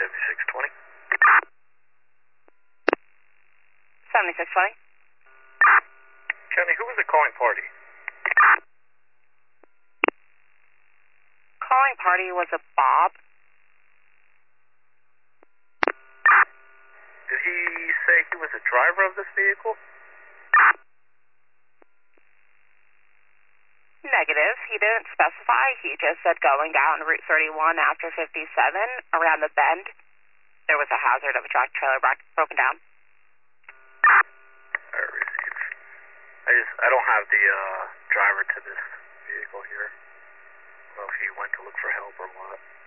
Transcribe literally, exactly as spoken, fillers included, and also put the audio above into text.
seventy-six twenty. seventy-six twenty. County, who was the calling party? Calling party was a Bob. Did he say he was a driver of this vehicle? Negative. He didn't specify. He just said going down Route thirty-one after fifty-seven, around the bend, there was a hazard of a truck trailer bro- broken down. I received. I just, I don't have the uh, driver to this vehicle here. I don't know if he went to look for help or what.